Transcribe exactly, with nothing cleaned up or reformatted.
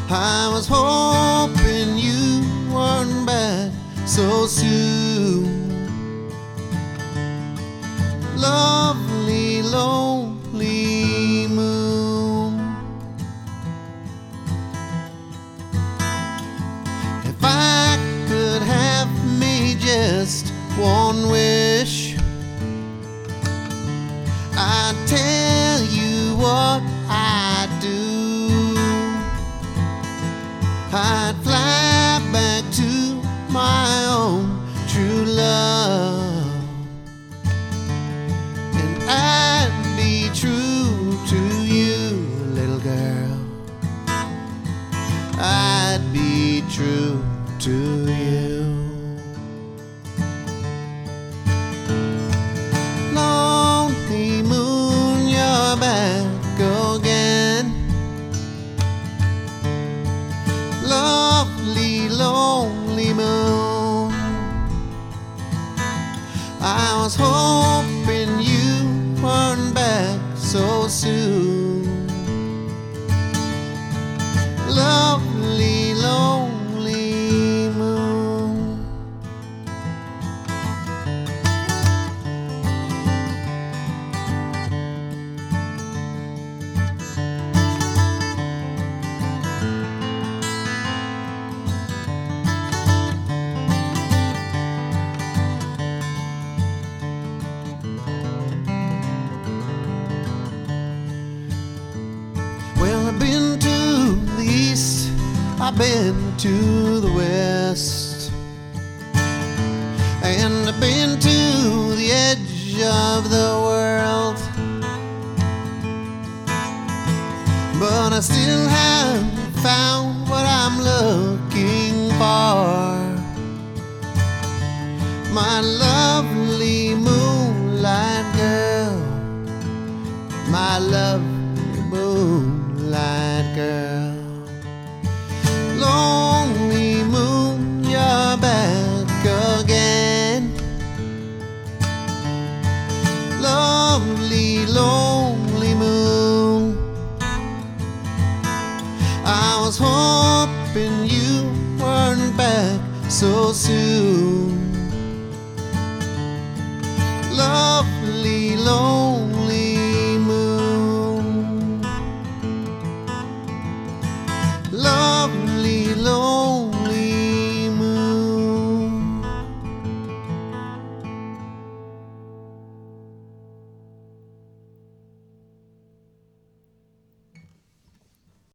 I was hoping you weren't back so soon. Lovely, lonely moon. If I could have made just one wish, I'd tell you what I'd do. I'd fly back to my own true love, and I'd be true to you, little girl. I'd be true to you. Lonely moon, you're back again. Lovely, lonely moon. I was hoping you weren't back so soon. Lovely, lonely moon. Well, I've been to the east, I've been to the west, and I've been to the edge of the world, but I still haven't found what I'm looking for. My lovely moonlight girl, my lovely moonlight girl. Lonely moon, you're back again. Lovely, lonely moon. I was hoping you weren't back so soon. Lovely, lonely moon. Lovely, lonely